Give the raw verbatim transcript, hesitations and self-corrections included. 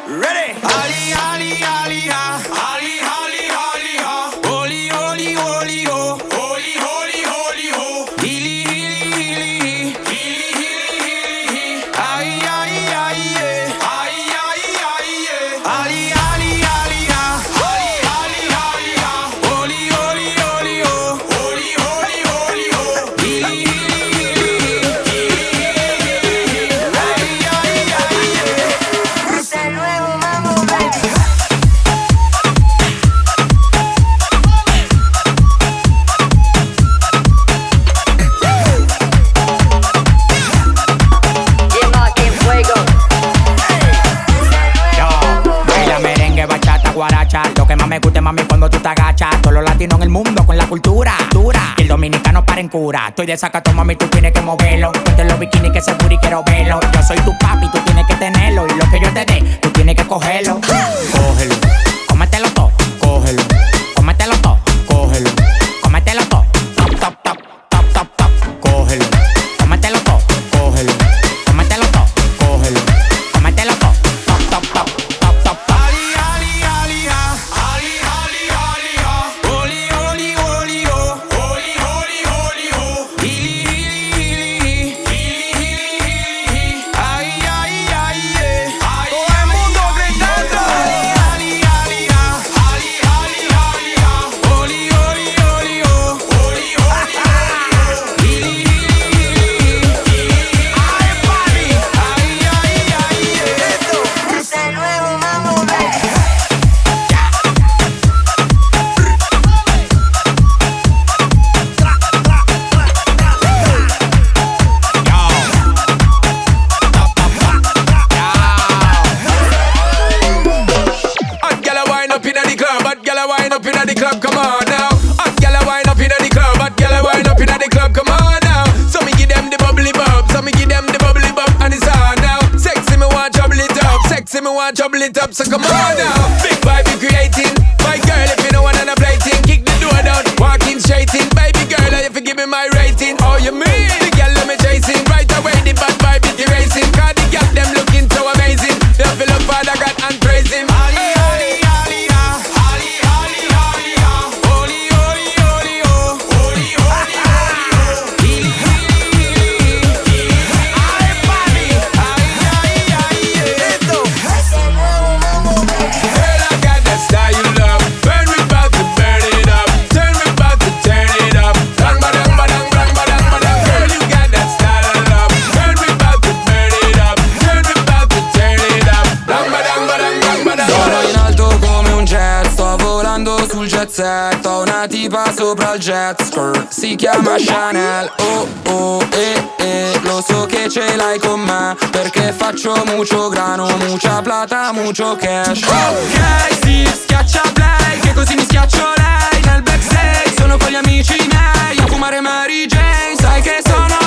Ready? Ali, Ali, Ali, ha. Ali, Ali, Ali, ha. Holy, holy, holy, ho. Holy, holy, holy, ho. Healy, healy, healy, healy, healy, healy. Ay, ay, ay, yeah. Ay, ay, ay, yeah. Ali, Ali, Ali, ha. Ali, Ali, Ali, ha. Holy, holy, holy, ho. Holy, holy, holy, ho. Healy, healy, healy, healy, healy. Ay, ay, ay, yeah. Es el nuevo mambo, baby. Baila merengue, bachata, guaracha. Lo que más me gusta, mami, cuando tú te agachas. Todos los latinos en el mundo con la cultura dura. Y el dominicano para en cura. Estoy de sacato, mami, tú tienes que moverlo. Ponte los bikinis que se y quiero verlo. Yo soy tu papi, tú tienes que tenerlo. Y lo que yo te dé, tú tienes que cogerlo. Cógelo, cómetelo todo, cógelo. Cómetelo todo, cógelo. Cómetelo todo, top, top, top, top, top, top. Cógelo, cómetelo todo, cógelo. Cómetelo todo, cógelo. Cómetelo todo, top, top, top, top, top, top. Ali, Ali, Ali, ha. Ali, Ali, Ali, ha. Holy, holy, holy, ho. Holy, holy, holy, ho. Healy, healy, healy, healy, healy, healy. Ay, ay, ay, yeah. Todo el mundo gritando. Ali, Ali, Ali, ha. Ali, Ali, Ali, ha. Holy, holy, holy, ho. Holy, holy, holy, ho. Healy, healy, healy, healy. Ay, papi. Ay, ay, ay, yeah. Es el nuevo mambo, baby. Hot gyal a wind up inna the club, hot gyal a wind up inna the club, come on now. Hot gyal a wind up inna the club, hot gyal a wind up inna the club, come on now. So me give them the bubbly bub, so me give them the bubbly bub, and it's on now. Sexy me want trouble it up, sexy me want trouble it up, so come on now. Big vibe you creating, my girl if you know one and a plating, kick the door down, walking straight in, baby girl if you give me my rating. Oh you mean the girl let me chasing, right away the bad vibe it erasing, 'cause the girl them looking so amazing. They feel up Father God and praise him. Ali, Ali, Ali, ha. Ali, Ali, Ali, ha. Holy, holy, holy, ho. Holy, holy, holy, ho. Healy, healy, healy, healy. Ay, papi. Ay, ay, ay, yeah. Es el nuevo mambo, baby. Girl, I got that style you love. Burn we bout to burn it up. Turn we bout to turn it up. Bang badang badang bang badang badang. Girl, you got that style I love. Burn we bout to burn it up. Turn we bout to turn it up. Bang badang badang bang badang. Sono in alto come un jet, sto volando sul jet set. Ho una tipa sopra il jet skirt, si chiama Chanel. Oh oh eh eh, lo so che ce l'hai con me, perché faccio mucho grano, mucha plata, mucho cash. Ok, sì, schiaccia play, che così mi schiaccio lei. Nel backstage sono con gli amici miei a fumare Mary Jane. Sai che sono